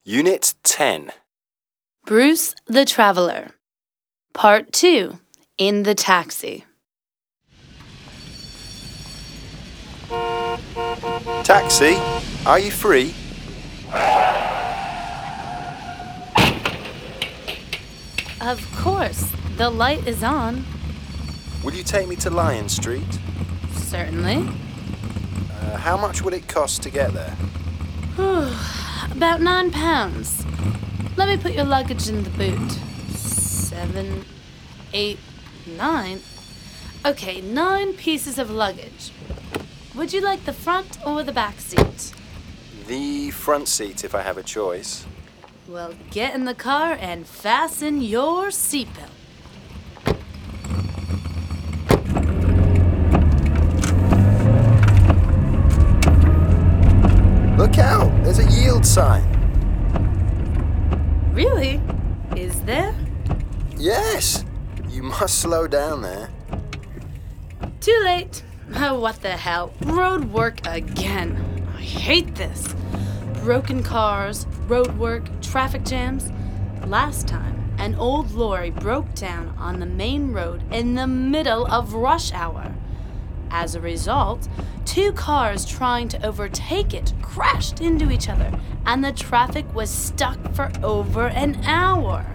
Unit 10. Bruce the Traveler. Part 2. In the Taxi. Taxi, are you free? Of course, the light is on. Will you take me to Lion Street? Certainly. How much would it cost to get there? About £9. Let me put your luggage in the boot. 7, 8, 9. Okay, 9 pieces of luggage. Would you like the front or the back seat? The front seat if I have a choice. Well, get in the car and fasten your seatbelt. Look out, there's a yield sign. Really? Is there? Yes, you must slow down there. Too late. Oh, what the hell? Road work again. I hate this. Broken cars, road work, traffic jams. Last time, an old lorry broke down on the main road in the middle of rush hour. As a result, 2 cars trying to overtake it crashed into each other, and the traffic was stuck for over an hour.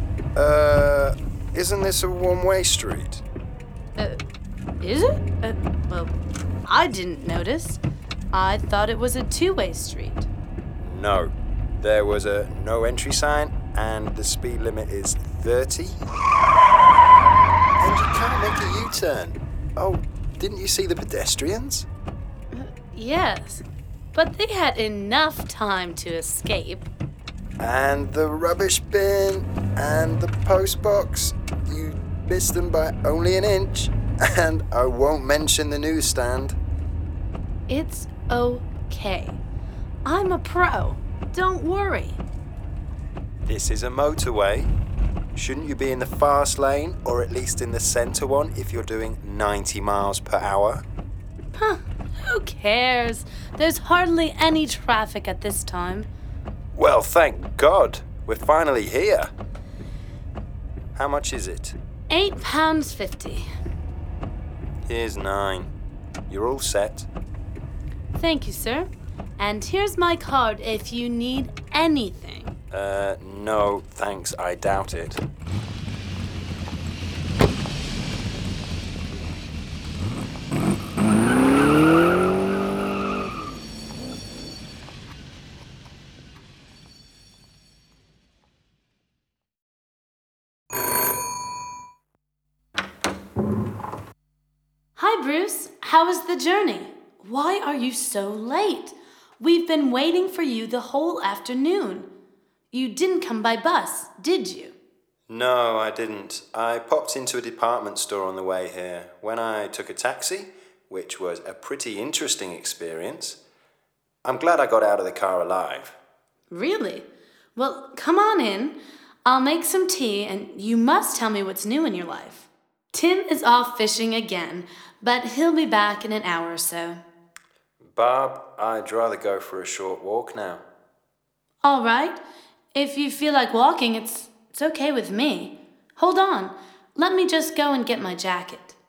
Isn't this a one-way street? Is it? Well, I didn't notice. I thought it was a 2-way street. No. There was a no entry sign and the speed limit is 30. And you can't make a U-turn. Oh, didn't you see the pedestrians? Yes, but they had enough time to escape. And the rubbish bin and the post box. You missed them by only an inch. And I won't mention the newsstand. It's okay. I'm a pro. Don't worry. This is a motorway. Shouldn't you be in the fast lane or at least in the centre one if you're doing 90 miles per hour? Huh, who cares? There's hardly any traffic at this time. Well, thank God. We're finally here. How much is it? £8.50. Here's 9. You're all set. Thank you, sir. And here's my card if you need anything. No, thanks. I doubt it. Hi, Bruce. How was the journey? Why are you so late? We've been waiting for you the whole afternoon. You didn't come by bus, did you? No, I didn't. I popped into a department store on the way here when I took a taxi, which was a pretty interesting experience. I'm glad I got out of the car alive. Really? Well, come on in. I'll make some tea and you must tell me what's new in your life. Tim is off fishing again, but he'll be back in an hour or so. Barb, I'd rather go for a short walk now. All right. If you feel like walking, it's okay with me. Hold on. Let me just go and get my jacket.